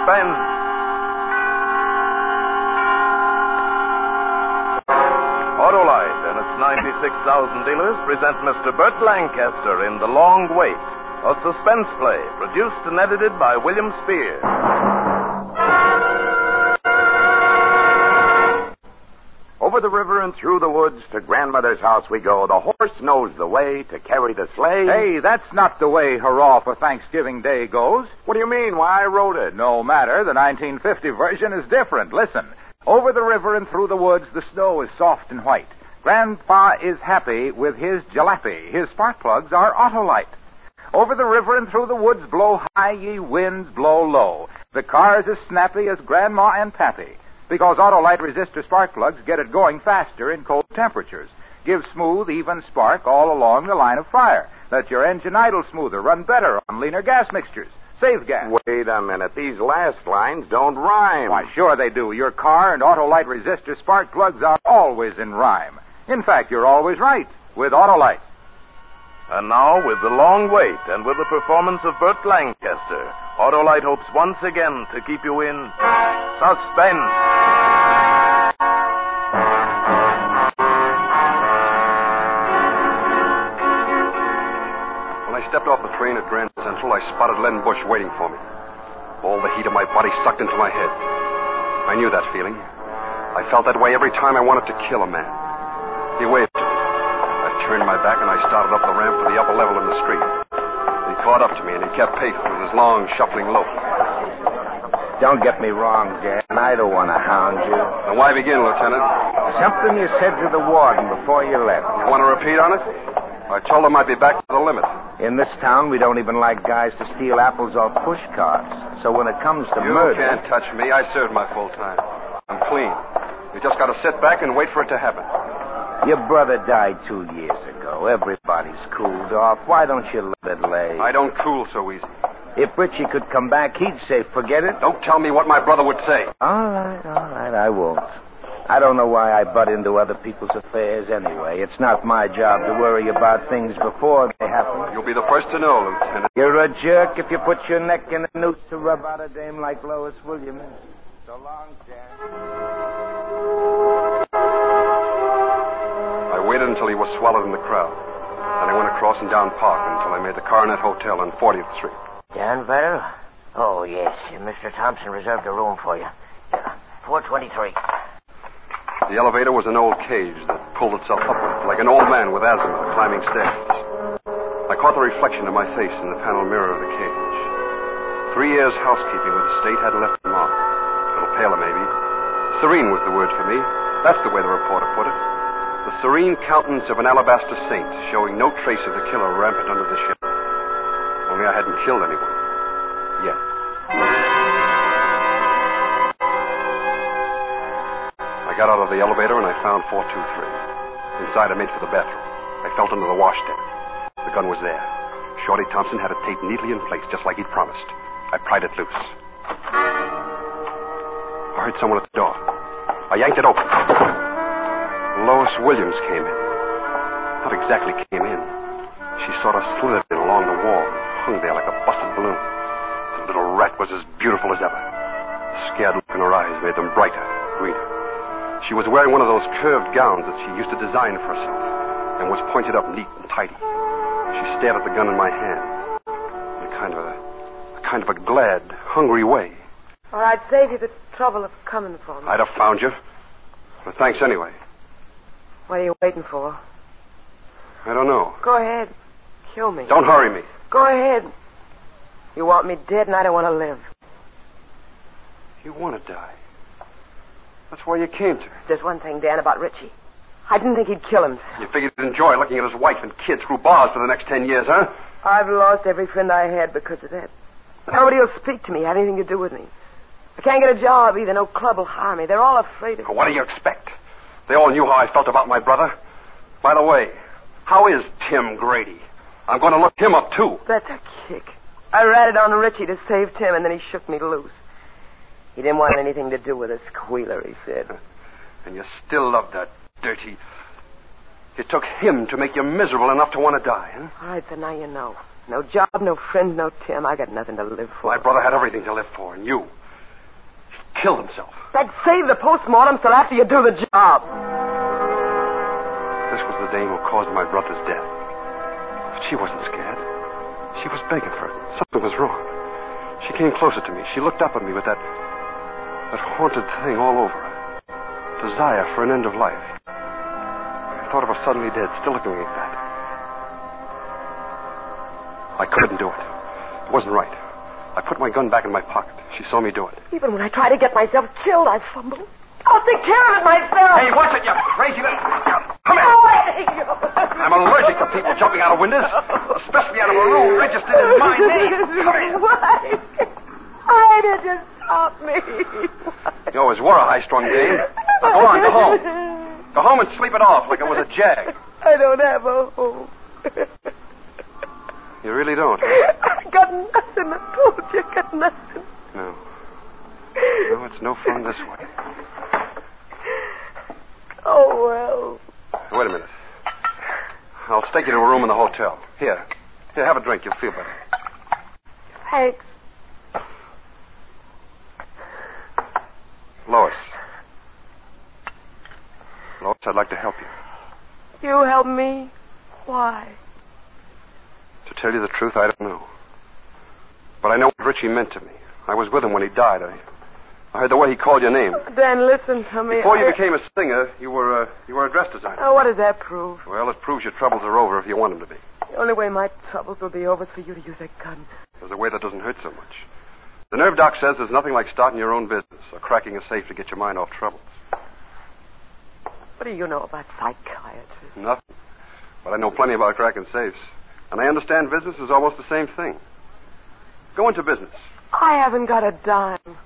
Suspense. Autolite and its 96,000 dealers present Mr. Burt Lancaster in The Long Wait, a suspense play produced and edited by William Spear. Over the river and through the woods to Grandmother's house we go. The horse knows the way to carry the sleigh. Hey, that's not the way Hurrah for Thanksgiving Day goes. What do you mean? Why, I wrote it. No matter. The 1950 version is different. Listen. Over the river and through the woods, the snow is soft and white. Grandpa is happy with his jalopy. His spark plugs are Autolite. Over the river and through the woods blow high, ye winds blow low. The car's as snappy as Grandma and Pappy. Because Autolite resistor spark plugs get it going faster in cold temperatures. Give smooth, even spark all along the line of fire. Let your engine idle smoother, run better on leaner gas mixtures. Save gas. Wait a minute. These last lines don't rhyme. Why, sure they do. Your car and Autolite resistor spark plugs are always in rhyme. In fact, you're always right with Autolite. And now, with The Long Wait and with the performance of Burt Lancaster, Autolite hopes once again to keep you in suspense. When I stepped off the train at Grand Central, I spotted Len Bush waiting for me. All the heat of my body sucked into my head. I knew that feeling. I felt that way every time I wanted to kill a man. He waved to me. I turned my back and I started up the ramp for the upper level in the street. He caught up to me and he kept pace with his long, shuffling lope. Don't get me wrong, Dan. I don't want to hound you. Now, why begin, Lieutenant? Something you said to the warden before you left. You want to repeat on it? I told him I'd be back to the limit. In this town, we don't even like guys to steal apples off push carts. So when it comes to murder... You can't touch me. I served my full time. I'm clean. You just got to sit back and wait for it to happen. Your brother died 2 years ago. Everybody's cooled off. Why don't you let it lay? I don't cool so easy. If Richie could come back, he'd say, forget it. Don't tell me what my brother would say. All right, I won't. I don't know why I butt into other people's affairs anyway. It's not my job to worry about things before they happen. You'll be the first to know, Lieutenant. You're a jerk if you put your neck in a noose to rub out a dame like Lois Williams. So long, Jack. I waited until he was swallowed in the crowd. Then I went across and down Park until I made the Coronet Hotel on 40th Street. Danville? Oh, yes. Mr. Thompson reserved a room for you. 423. The elevator was an old cage that pulled itself upwards like an old man with asthma climbing stairs. I caught the reflection of my face in the panel mirror of the cage. 3 years housekeeping with the state hadn't left a mark. A little paler, maybe. Serene was the word for me. That's the way the reporter put it. The serene countenance of an alabaster saint, showing no trace of the killer rampant under the ship. Only I hadn't killed anyone. Yet. I got out of the elevator and I found 423. Inside I made for the bathroom. I felt under the washstand. The gun was there. Shorty Thompson had it taped neatly in place, just like he'd promised. I pried it loose. I heard someone at the door. I yanked it open. Lois Williams came in. Not exactly came in. She sort of slithered in along the wall and hung there like a busted balloon. The little rat was as beautiful as ever. The scared look in her eyes made them brighter, greener. She was wearing one of those curved gowns that she used to design for herself and was pointed up neat and tidy. She stared at the gun in my hand in a kind of a glad, hungry way. Or I'd save you the trouble of coming for me. I'd have found you. But thanks anyway. What are you waiting for? I don't know. Go ahead. Kill me. Don't hurry me. Go ahead. You want me dead and I don't want to live. You want to die. That's why you came to. There's one thing, Dan, about Richie. I didn't think he'd kill himself. You figured he'd enjoy looking at his wife and kids through bars for the next 10 years, huh? I've lost every friend I had because of that. Nobody will speak to me, have anything to do with me. I can't get a job either. No club will hire me. They're all afraid of me. What do you expect? They all knew how I felt about my brother. By the way, how is Tim Grady? I'm going to look him up, too. That's a kick. I ratted on Richie to save Tim, and then he shook me loose. He didn't want anything to do with a squealer, he said. And you still love that dirty... It took him to make you miserable enough to want to die, huh? All right, so now you know. No job, no friends, no Tim. I got nothing to live for. My brother had everything to live for, and you killed himself. I'd save the postmortem till after you do the job. This was the dame who caused my brother's death. But she wasn't scared. She was begging for it. Something was wrong. She came closer to me. She looked up at me with that haunted thing all over her. Desire for an end of life. I thought of her suddenly dead, still looking like that. I couldn't do it. It wasn't right. I put my gun back in my pocket. She saw me do it. Even when I try to get myself killed, I fumble. I'll take care of it myself. Hey, watch it, you crazy little... Come here. Away. I'm allergic to people jumping out of windows, especially out of a room registered in my name. Come here. Why? Why did you stop me? You always were a high-strung dame. Now go on, go home. Go home and sleep it off like it was a jag. I don't have a home. You really don't? I got nothing. I told you, I got nothing. No. No, it's no fun this way. Oh, well. Wait a minute. I'll take you to a room in the hotel. Here, have a drink. You'll feel better. Thanks. Lois, I'd like to help you. You help me? Why? To tell you the truth, I don't know. But I know what Richie meant to me. I was with him when he died. I heard the way he called your name. Dan, listen to me. Before you became a singer, you were a dress designer. Oh, what does that prove? Well, it proves your troubles are over if you want them to be. The only way my troubles will be over is for you to use a gun. There's a way that doesn't hurt so much. The nerve doc says there's nothing like starting your own business or cracking a safe to get your mind off troubles. What do you know about psychiatry? Nothing. But I know plenty about cracking safes. And I understand business is almost the same thing. Go into business. I haven't got a dime.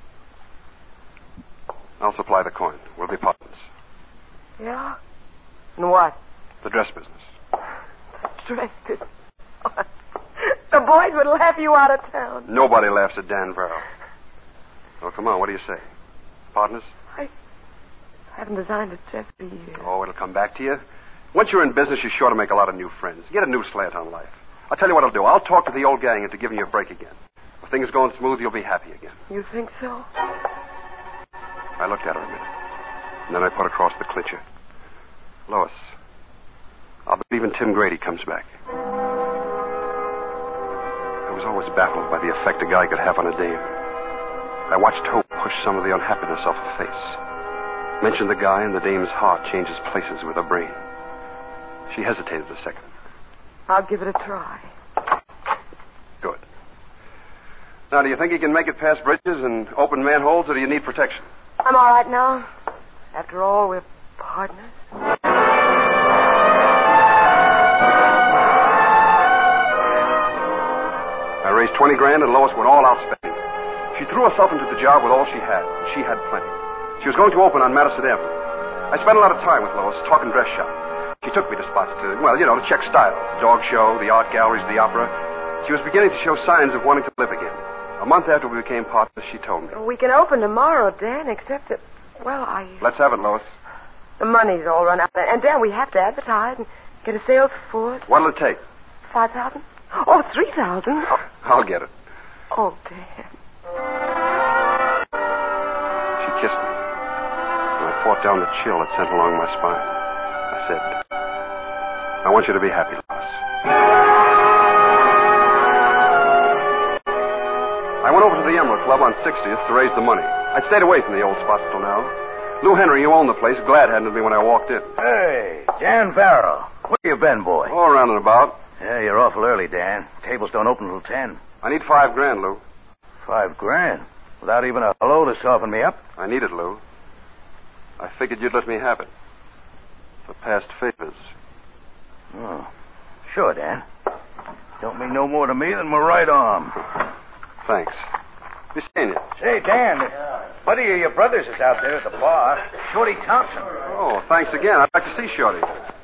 I'll supply the coin. We'll be partners. Yeah? And what? The dress business. Dress business. The boys would laugh you out of town. Nobody laughs at Dan Farrell. Well, come on, what do you say? Partners? I haven't designed a dress for years. Oh, it'll come back to you. Once you're in business, you're sure to make a lot of new friends. Get a new slant on life. I'll tell you what I'll do. I'll talk to the old gang into giving you a break again. If things are going smooth, you'll be happy again. You think so? I looked at her a minute. And then I put across the clincher. Lois, I'll believe when Tim Grady comes back. I was always baffled by the effect a guy could have on a dame. I watched Hope push some of the unhappiness off her face. Mentioned the guy, and the dame's heart changes places with her brain. She hesitated a second. I'll give it a try. Good. Now, do you think you can make it past bridges and open manholes, or do you need protection? I'm all right now. After all, we're partners. I raised $20,000, and Lois went all out spending. She threw herself into the job with all she had, and she had plenty. She was going to open on Madison Avenue. I spent a lot of time with Lois, talking dress shop. She took me to spots to check styles. The dog show, the art galleries, the opera. She was beginning to show signs of wanting to live again. A month after we became partners, she told me. We can open tomorrow, Dan, except that, Let's have it, Lois. The money's all run out. And, Dan, we have to advertise and get a sales force. What'll it take? 5,000? Oh, 3,000. I'll get it. Oh, Dan. She kissed me. And I fought down the chill that sent along my spine. I said, I want you to be happy, Lois. I went over to the Emerald Club on 60th to raise the money. I'd stayed away from the old spots till now. Lou Henry, who owned the place, glad-handed me when I walked in. Hey, Dan Farrell. Where you been, boy? All around and about. Yeah, you're awful early, Dan. Tables don't open till 10. I need $5,000, Lou. $5,000? Without even a hello to soften me up? I need it, Lou. I figured you'd let me have it. For past favors. Oh, sure, Dan. Don't mean no more to me than my right arm. Thanks. Be seeing you. Say, Dan, a buddy of your brother's is out there at the bar. Shorty Thompson. Oh, thanks again. I'd like to see Shorty.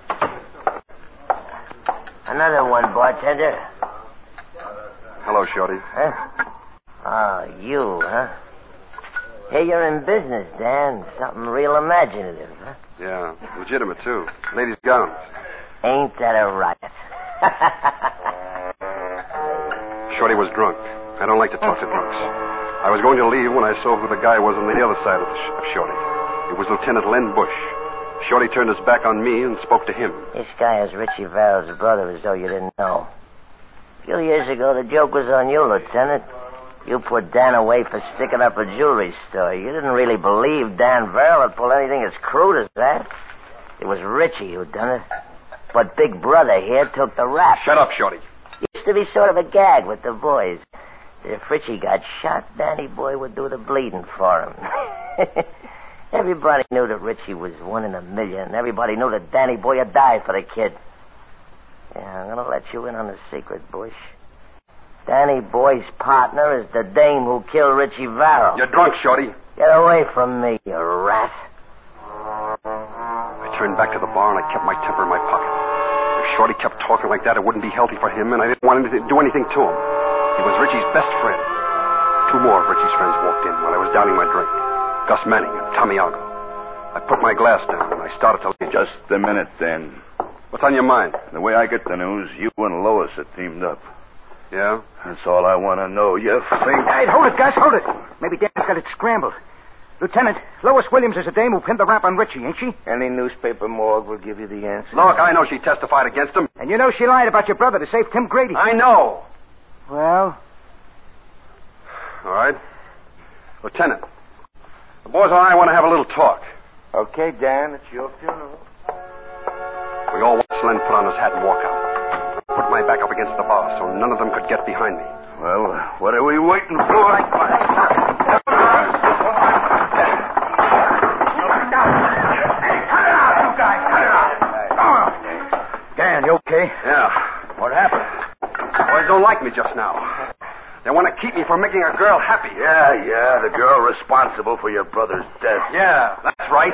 Another one, bartender. Hello, Shorty. Huh? Oh, you, huh? Hey, you're in business, Dan. Something real imaginative, huh? Yeah, legitimate, too. Ladies' gowns. Ain't that a riot? Shorty was drunk. I don't like to talk to drunks. I was going to leave when I saw who the guy was on the other side of Shorty. It was Lieutenant Len Bush. Shorty turned his back on me and spoke to him. This guy is Richie Verrill's brother, as though you didn't know. A few years ago, the joke was on you, Lieutenant. You put Dan away for sticking up a jewelry store. You didn't really believe Dan Verrill would pull anything as crude as that. It was Richie who done it. But Big Brother here took the rap. Shut up, Shorty. Used to be sort of a gag with the boys. If Richie got shot, Danny Boy would do the bleeding for him. Everybody knew that Richie was 1 in a million. Everybody knew that Danny Boy would die for the kid. Yeah, I'm going to let you in on the secret, Bush. Danny Boy's partner is the dame who killed Richie Verrill. You're drunk, Shorty. Get away from me, you rat. I turned back to the bar and I kept my temper in my pocket. If Shorty kept talking like that, it wouldn't be healthy for him, and I didn't want to do anything to him. He was Richie's best friend. 2 more of Richie's friends walked in while I was downing my drink. Gus Manning and Tommy Algo. I put my glass down and I started to leave. Just a minute, Dan. What's on your mind? The way I get the news, you and Lois are teamed up. Yeah? That's all I want to know. You think... Hey, hold it, Gus, hold it. Maybe Dan's got it scrambled. Lieutenant, Lois Williams is the dame who pinned the rap on Richie, ain't she? Any newspaper morgue will give you the answer. Look, I know she testified against him. And you know she lied about your brother to save Tim Grady. I know. Well? All right. Lieutenant, the boys and I want to have a little talk. Okay, Dan, it's your funeral. We all watched Len put on his hat and walk out. I put my back up against the bar so none of them could get behind me. Well, what are we waiting for? Dan, you okay? Yeah. What happened? Boys don't like me just now. They want to keep me from making a girl happy. Yeah, the girl responsible for your brother's death. Yeah, that's right.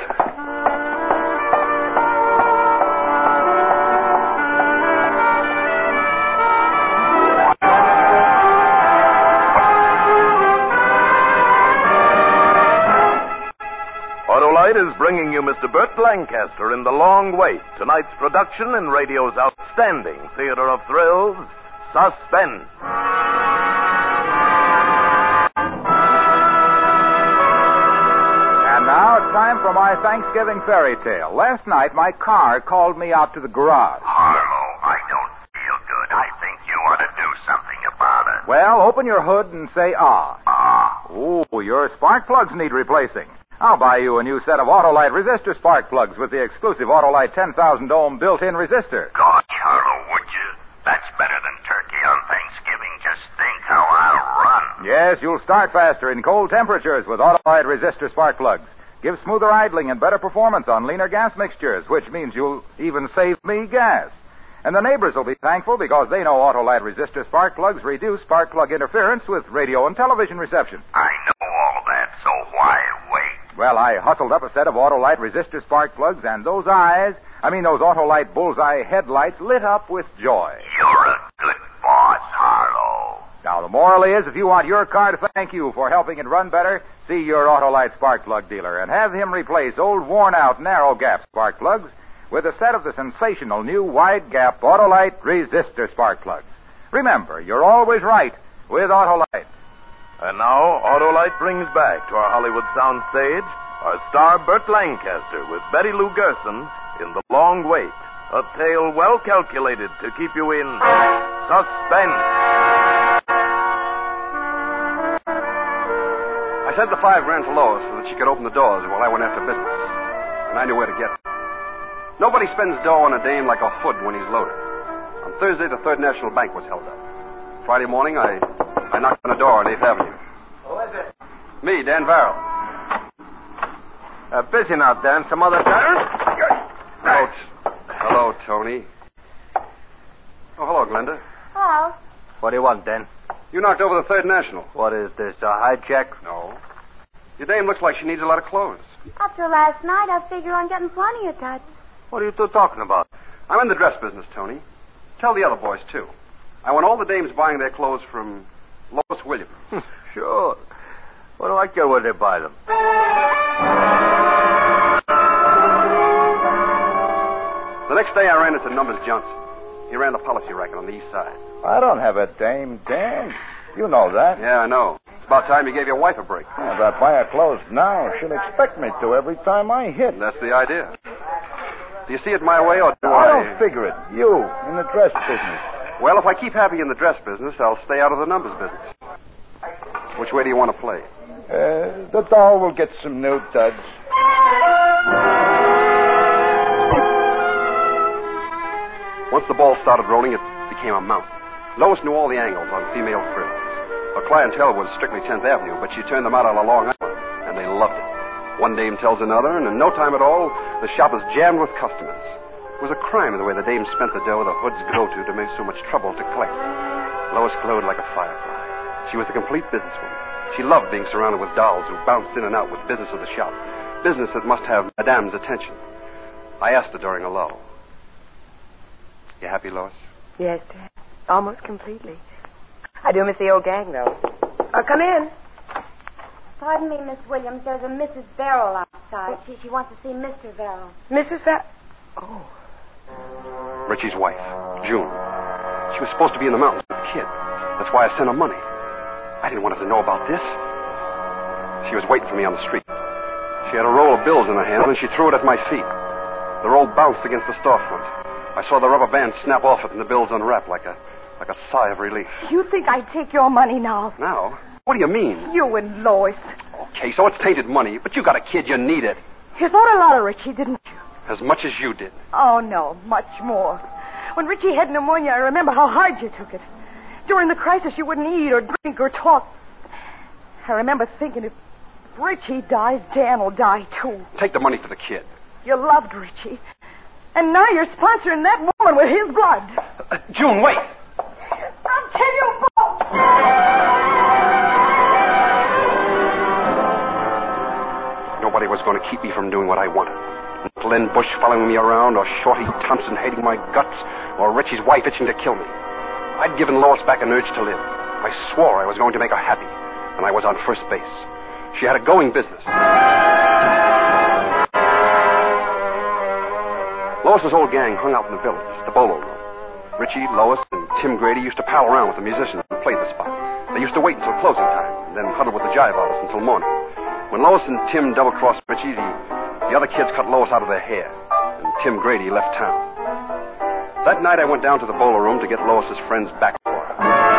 Autolite is bringing you Mr. Burt Lancaster in The Long Wait, tonight's production in radio's outstanding theater of thrills, Suspense. And now it's time for my Thanksgiving fairy tale. Last night, my car called me out to the garage. Harlow, I don't feel good. I think you ought to do something about it. Well, open your hood and say ah. Ah. Ooh, your spark plugs need replacing. I'll buy you a new set of Autolite resistor spark plugs with the exclusive Autolite 10,000 ohm built-in resistor. Gosh, Harlow, would you? That's better than turkey on Thanksgiving. Just think how I'll run. Yes, you'll start faster in cold temperatures with Autolite resistor spark plugs. Give smoother idling and better performance on leaner gas mixtures, which means you'll even save me gas. And the neighbors will be thankful because they know Autolite resistor spark plugs reduce spark plug interference with radio and television reception. I know all that, so why wait? Well, I hustled up a set of Autolite resistor spark plugs, and those Autolite bullseye headlights lit up with joy. You're a good boss, Harlow. Now, the moral is, if you want your car to thank you for helping it run better, see your Autolite spark plug dealer and have him replace old, worn-out, narrow-gap spark plugs with a set of the sensational new wide-gap Autolite resistor spark plugs. Remember, you're always right with Autolite. And now, Autolite brings back to our Hollywood soundstage our star Burt Lancaster with Betty Lou Gerson in The Long Wait, a tale well calculated to keep you in suspense. I sent the $5,000 to Lois so that she could open the doors while I went after business. And I knew where to get it. Nobody spends dough on a dame like a hood when he's loaded. On Thursday, the Third National Bank was held up. Friday morning, I knocked on a door on 8th Avenue. Who is it? Me, Dan Verrill. Busy now, Dan. Some other time? Hello, Tony. Oh, hello, Glenda. Hello. What do you want, Dan? You knocked over the Third National. What is this, a hijack? No. Your dame looks like she needs a lot of clothes. Up till last night, I figure on getting plenty of touch. What are you two talking about? I'm in the dress business, Tony. Tell the other boys, too. I want all the dames buying their clothes from Lois Williams. Sure. What do I care where they buy them? The next day, I ran into Numbers Johnson. He ran the policy racket on the east side. I don't have a dame, Dan. You know that. Yeah, I know. It's about time you gave your wife a break. If I buy her clothes now, she'll expect me to every time I hit. That's the idea. Do you see it my way, or do I don't figure it. You, in the dress business. Well, if I keep Happy in the dress business, I'll stay out of the numbers business. Which way do you want to play? The doll will get some new duds. Once the ball started rolling, it became a mountain. Lois knew all the angles on female frills. Her clientele was strictly 10th Avenue, but she turned them out on Long Island, and they loved it. One dame tells another, and in no time at all, the shop was jammed with customers. It was a crime the way the dames spent the dough the hoods go to make so much trouble to collect. Lois glowed like a firefly. She was a complete businesswoman. She loved being surrounded with dolls who bounced in and out with business of the shop, business that must have Madame's attention. I asked her during a lull, "You happy, Lois?" Yes, Dad. Almost completely. I do miss the old gang, though. Come in. Pardon me, Miss Williams. There's a Mrs. Verrill outside. She wants to see Mr. Verrill. Mrs. Oh. Richie's wife, June. She was supposed to be in the mountains with the kid. That's why I sent her money. I didn't want her to know about this. She was waiting for me on the street. She had a roll of bills in her hand, and she threw it at my feet. The roll bounced against the storefront. I saw the rubber band snap off it, and the bills unwrap like a sigh of relief. You think I'd take your money now? Now? What do you mean? You and Lois. Okay, so it's tainted money, but you got a kid, you need it. You thought a lot of Richie, didn't you? As much as you did. Oh, no, much more. When Richie had pneumonia, I remember how hard you took it. During the crisis, you wouldn't eat or drink or talk. I remember thinking, if Richie dies, Dan will die, too. Take the money for the kid. You loved Richie. And now you're sponsoring that woman with his blood. June, wait. I'll kill you both. Nobody was going to keep me from doing what I wanted. Not Len Bush following me around, or Shorty Thompson hating my guts, or Richie's wife itching to kill me. I'd given Lois back an urge to live. I swore I was going to make her happy, and I was on first base. She had a going business. Lois's old gang hung out in the village, the bolo room. Richie, Lois, and Tim Grady used to pal around with the musicians and play the spot. They used to wait until closing time, and then huddle with the jive artists until morning. When Lois and Tim double-crossed Richie, the other kids cut Lois out of their hair, and Tim Grady left town. That night I went down to the bolo room to get Lois's friends back for her.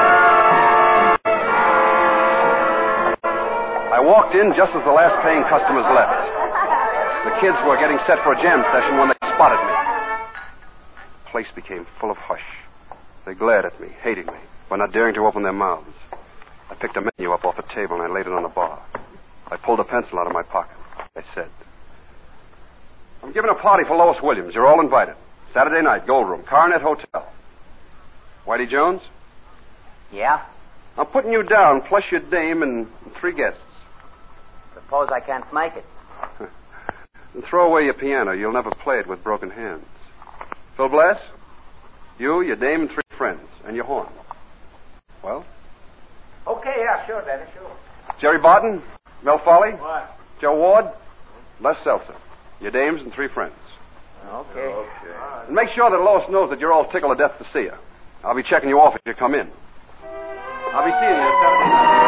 I walked in just as the last paying customers left. The kids were getting set for a jam session when they spotted me. The place became full of hush. They glared at me, hating me, but not daring to open their mouths. I picked a menu up off a table and I laid it on the bar. I pulled a pencil out of my pocket. I said, "I'm giving a party for Lois Williams. You're all invited. Saturday night, Gold Room, Coronet Hotel." Whitey Jones? Yeah? I'm putting you down, plus your dame and 3 guests. Suppose I can't make it. And throw away your piano. You'll never play it with broken hands. Phil Blass? You, your dame, and 3 friends. And your horn. Well? Okay, yeah, sure, Daddy, sure. Jerry Barton? Mel Foley? What? Joe Ward? Les Seltzer. Your dames and 3 friends. Okay. And make sure that Lois knows that you're all tickled to death to see her. I'll be checking you off as you come in. I'll be seeing you Saturday night.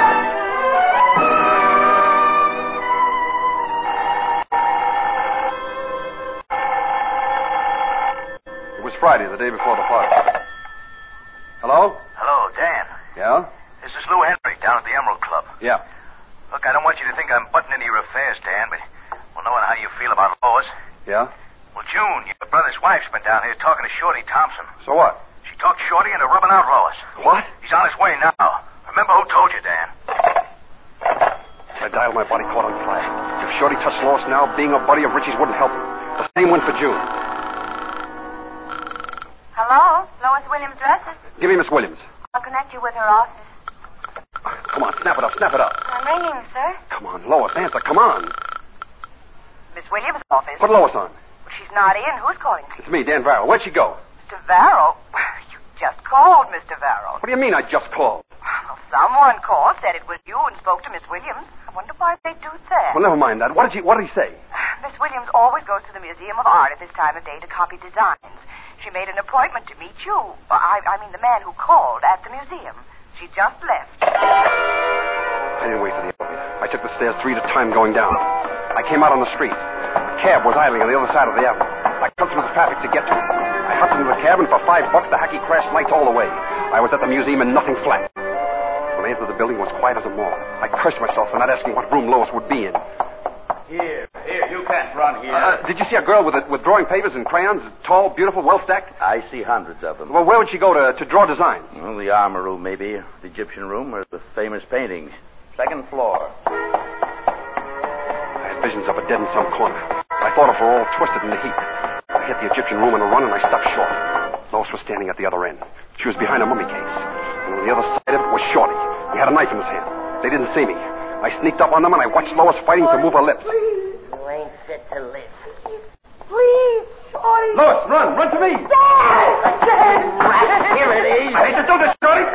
It was Friday, the day before the party. Hello? Hello, Dan. Yeah? This is Lou Henry down at the Emerald Club. Yeah. Look, I don't want you to think I'm butting into your affairs, Dan, but knowing how you feel about Lois. Yeah? Well, June, your brother's wife's been down here talking to Shorty Thompson. So what? She talked Shorty into rubbing out Lois. What? He's on his way now. Remember who told you, Dan? I dialed my body caught on fire. If Shorty touched Lois now, being a buddy of Richie's wouldn't help him. The same went for June. Hello? Lois Williams dresses. Give me Miss Williams. I'll connect you with her office. Come on, snap it up, snap it up. I'm ringing, sir. Come on, Lois, answer, come on. Miss Williams' office. Put Lois on. She's not in. Who's calling? It's me, Dan Varro. Where'd she go? Mr. Varro? You just called, Mr. Varro. What do you mean I just called? Well, someone called, said it was you, and spoke to Miss Williams. I wonder why they do that. Well, never mind that. What did he say? Miss Williams always goes to the Museum of Art at this time of day to copy designs. She made an appointment to meet you. I mean the man who called at the museum. She just left. I didn't wait for the elevator. I took the stairs 3 at a time going down. I came out on the street. A cab was idling on the other side of the avenue. I cut through the traffic to get to it. I hopped into the cab, and for $5, the hacky crashed lights all the way. I was at the museum and nothing flat. When I entered the building, it was quiet as a mall. I cursed myself for not asking what room Lois would be in. Here, you can't run here. Did you see a girl with drawing papers and crayons? Tall, beautiful, well-stacked? I see hundreds of them. Well, where would she go to draw designs? Well, the armor room, maybe. The Egyptian room, or the famous paintings. Second floor. I had visions of her dead in some corner. I thought of her all twisted in the heat. I hit the Egyptian room in a run, and I stopped short. Lois was standing at the other end. She was behind a mummy case. And on the other side of it was Shorty. He had a knife in his hand. They didn't see me. I sneaked up on them, and I watched Lois fighting to move her lips. You ain't fit to live. Please, Shorty. Lois, run to me. Dad! Here it is. I hate to do this, Shorty.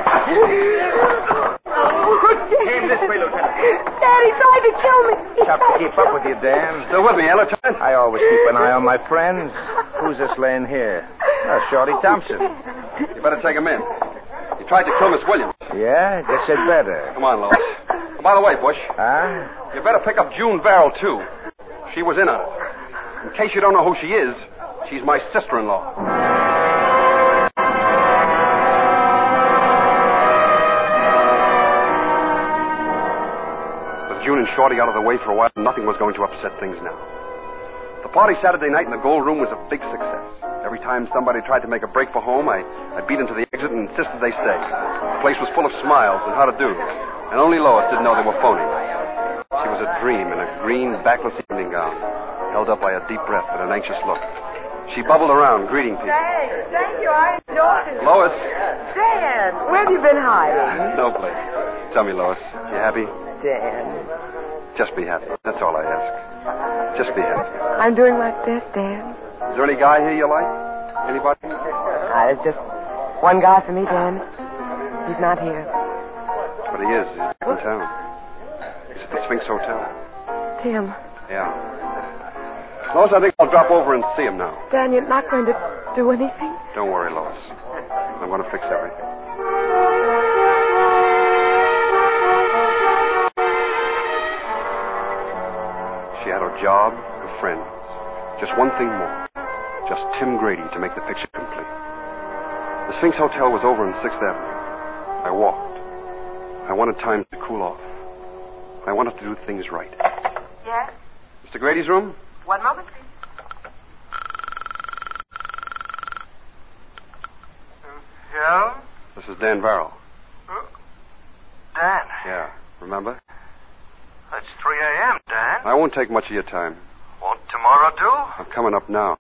Came this way, Lieutenant. Dad, he tried to kill me. Tough to keep up with you, Dan. Still with me, Lieutenant? I always keep an eye on my friends. Who's this laying here? Oh, Shorty Thompson. You better take him in. He tried to kill Miss Williams. Yeah, guess I'd better. Come on, Lois. Oh, by the way, Bush. Huh? You better pick up June Verrill, too. She was in on it. In case you don't know who she is, she's my sister-in-law. With June and Shorty out of the way for a while, nothing was going to upset things now. The party Saturday night in the Gold Room was a big success. Every time somebody tried to make a break for home, I beat them to the exit and insisted they stay. The place was full of smiles and how-to-dos, and only Lois didn't know they were phony. She was a dream in a green, backless evening gown, held up by a deep breath and an anxious look. She bubbled around, greeting people. Thank you. I enjoyed it. Lois! Dan, where have you been hiding? No place. Tell me, Lois, you happy? Dan, Just be happy. That's all I ask. Just be happy. I'm doing my best, Dan. Is there any guy here you like? Anybody? There's just one guy for me, Dan. He's not here. But he is. He's back in town. He's at the Sphinx Hotel. Tim. Yeah. Lois, I think I'll drop over and see him now. Dan, you're not going to do anything? Don't worry, Lois. I'm going to fix everything. She had her job, her friends. Just one thing more. Just Tim Grady to make the picture complete. The Sphinx Hotel was over on 6th Avenue. I walked. I wanted time to cool off. I wanted to do things right. Yes? Mr. Grady's room? One moment, please. Yeah? This is Dan Verrill. Dan. Yeah, remember? It's 3 a.m., Dan. I won't take much of your time. Won't tomorrow do? I'm coming up now.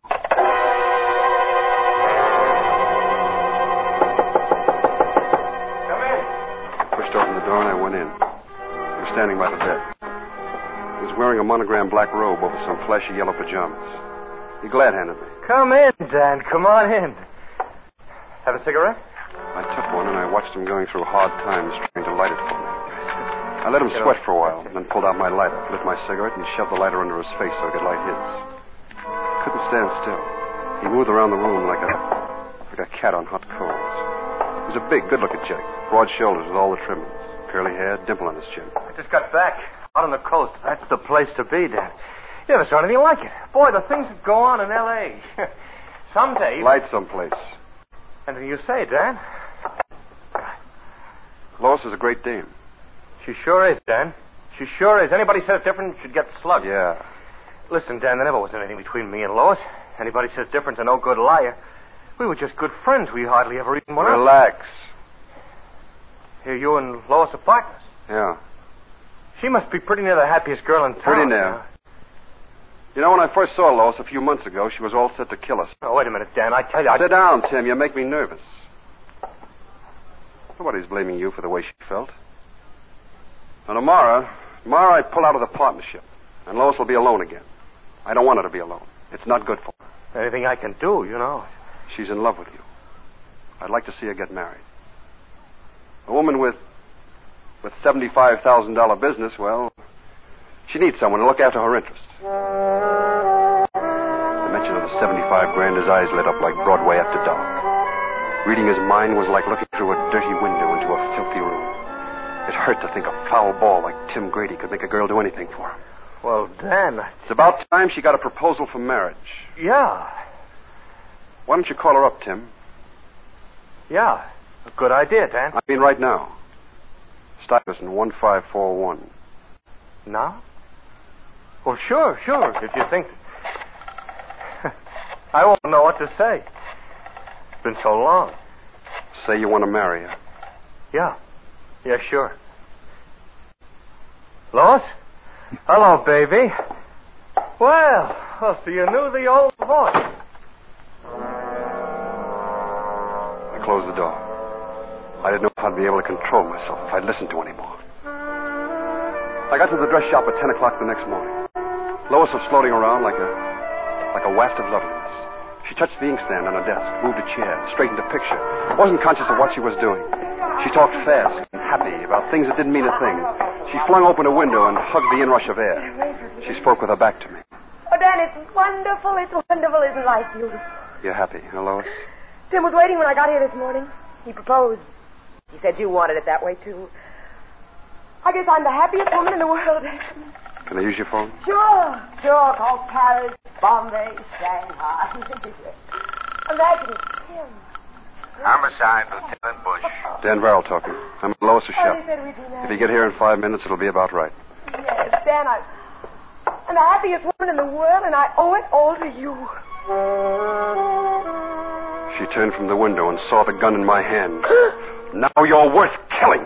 Come in. Pushed open the door and I went in. He was standing by the bed. He was wearing a monogrammed black robe over some flashy yellow pajamas. He glad-handed me. Come in, Dan. Come on in. Have a cigarette? I took one and I watched him going through hard times trying to light it for me. I let him sweat for a while, then pulled out my lighter, lit my cigarette, and shoved the lighter under his face so I could light his. Couldn't stand still. He moved around the room like a cat on hot coals. He was a big, good-looking chick, broad shoulders with all the trimmings, curly hair, dimple on his chin. I just got back. Out on the coast. That's the place to be, Dan. You never saw anything like it. Boy, the things that go on in L.A. Someday... Light someplace. Anything you say, Dan. Lois is a great dame. She sure is, Dan. She sure is. Anybody says different should get slugged. Yeah. Listen, Dan, there never was anything between me and Lois. Anybody says different's a no-good liar. We were just good friends. We hardly ever even went out. Relax. Here, you and Lois are partners. Yeah. She must be pretty near the happiest girl in town. Pretty near. You know, when I first saw Lois a few months ago, she was all set to kill us. Oh, wait a minute, Dan. I tell you, Sit down, Tim. You make me nervous. Nobody's blaming you for the way she felt. Now, tomorrow I pull out of the partnership, and Lois will be alone again. I don't want her to be alone. It's not good for her. anything I can do, you know. She's in love with you. I'd like to see her get married. A woman with $75,000 business, well, she needs someone to look after her interests. The mention of the $75,000, his eyes lit up like Broadway after dark. Reading his mind was like looking through a dirty window into a filthy room. It hurt to think a foul ball like Tim Grady could make a girl do anything for him. Well, Dan... It's about time she got a proposal for marriage. Yeah. Why don't you call her up, Tim? Yeah. A good idea, Dan. I mean right now. Stuyvesant 1541. Now? Well, sure. If you think... I won't know what to say. It's been so long. Say you want to marry her. Yeah, sure. Lois? Hello, baby. Well, so you knew the old voice. I closed the door. I didn't know if I'd be able to control myself if I'd listened to anymore. I got to the dress shop at 10 o'clock the next morning. Lois was floating around like a waft of loveliness. She touched the inkstand on her desk, moved a chair, straightened a picture, wasn't conscious of what she was doing. She talked fast and happy about things that didn't mean a thing. She flung open a window and hugged the inrush of air. She spoke with her back to me. Oh, Dan, it's wonderful, isn't life beautiful? You're happy, huh, Lois? Tim was waiting when I got here this morning. He proposed. He said you wanted it that way, too. I guess I'm the happiest woman in the world. Can I use your phone? Sure. Call Paris, Bombay, Shanghai. Imagine it's Tim. Homicide, Lieutenant Bush. Dan Verrill talking. I'm at Lois' shop. He said we'd be married. If you get here in 5 minutes, it'll be about right. Yes, Dan, I'm the happiest woman in the world, and I owe it all to you. She turned from the window and saw the gun in my hand. Now you're worth killing.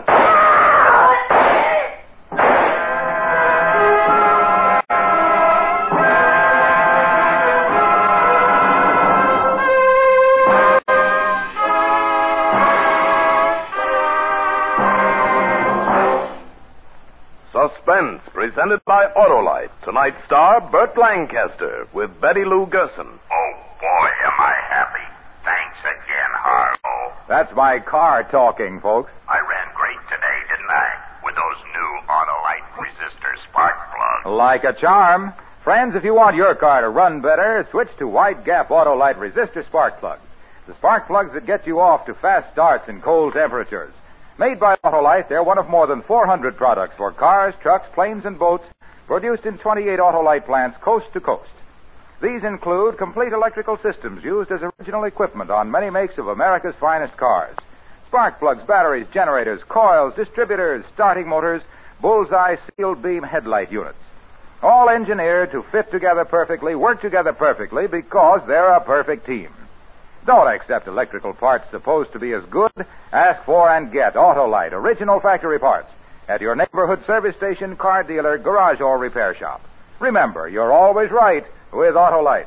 Suspense, presented by Autolite. Tonight's star, Burt Lancaster, with Betty Lou Gerson. Oh, boy, am I happy. Thanks again, Harlow. That's my car talking, folks. I ran great today, didn't I? With those new Autolite resistor spark plugs. Like a charm. Friends, if you want your car to run better, switch to Wide Gap Autolite resistor spark plugs. The spark plugs that get you off to fast starts in cold temperatures. Made by Autolite, they're one of more than 400 products for cars, trucks, planes, and boats, produced in 28 Autolite plants coast to coast. These include complete electrical systems used as original equipment on many makes of America's finest cars. Spark plugs, batteries, generators, coils, distributors, starting motors, bullseye sealed beam headlight units. All engineered to fit together perfectly, work together perfectly, because they're a perfect team. Don't accept electrical parts supposed to be as good. Ask for and get Autolite original factory parts at your neighborhood service station, car dealer, garage, or repair shop. Remember, you're always right with Autolite.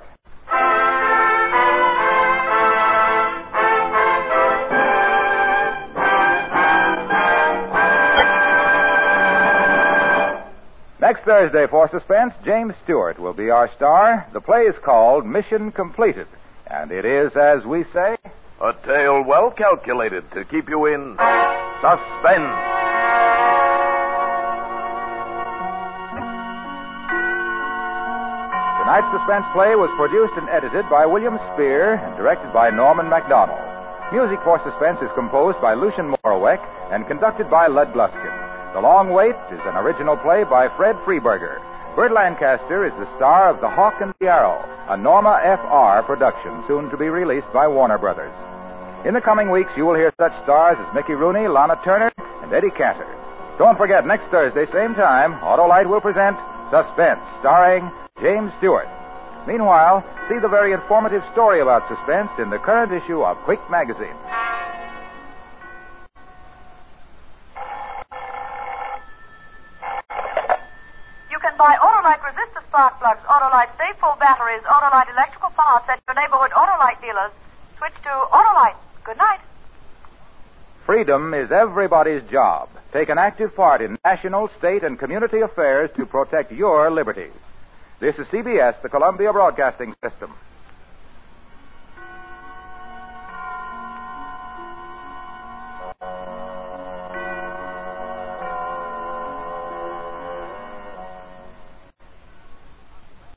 Next Thursday for Suspense, James Stewart will be our star. The play is called Mission Completed. And it is, as we say, a tale well calculated to keep you in suspense. Tonight's suspense play was produced and edited by William Spear and directed by Norman MacDonald. Music for Suspense is composed by Lucian Moraweck and conducted by Lud Gluskin. The Long Wait is an original play by Fred Freeberger. Burt Lancaster is the star of The Hawk and the Arrow, a Norma F.R. production soon to be released by Warner Brothers. In the coming weeks, you will hear such stars as Mickey Rooney, Lana Turner, and Eddie Cantor. Don't forget, next Thursday, same time, Autolite will present Suspense, starring James Stewart. Meanwhile, see the very informative story about suspense in the current issue of Quick Magazine. Buy Autolite resistor spark plugs, Autolite safe full batteries, Autolite electrical parts at your neighborhood Autolite dealers. Switch to Autolite. Good night. Freedom is everybody's job. Take an active part in national, state, and community affairs to protect your liberties. This is CBS, the Columbia Broadcasting System.